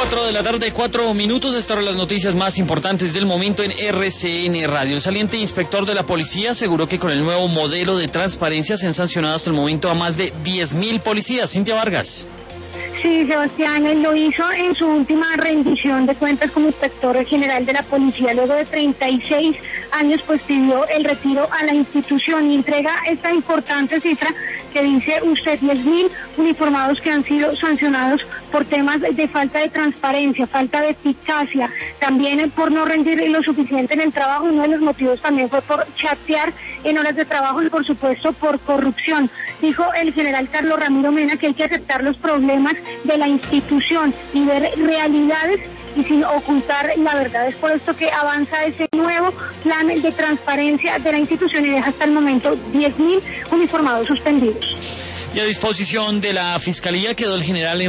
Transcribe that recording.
4 de la tarde, 4 minutos. Estas son las noticias más importantes del momento en RCN Radio. El saliente inspector de la policía aseguró que con el nuevo modelo de transparencia se han sancionado hasta el momento a más de 10.000 policías. Cintia Vargas. Sí, Sebastián, él lo hizo en su última rendición de cuentas como inspector general de la policía. Luego de 36 años, pues pidió el retiro a la institución y entrega esta importante cifra que dice usted, 10.000 uniformados que han sido sancionados por temas de falta de transparencia, falta de eficacia, también por no rendir lo suficiente en el trabajo. Uno de los motivos también fue por chatear en horas de trabajo y por supuesto por corrupción. Dijo el general Carlos Ramiro Mena que hay que aceptar los problemas de la institución y ver realidades y sin ocultar la verdad. Es por esto que avanza ese nuevo plan de transparencia de la institución y deja hasta el momento 10.000 uniformados suspendidos. Y a disposición de la Fiscalía quedó el general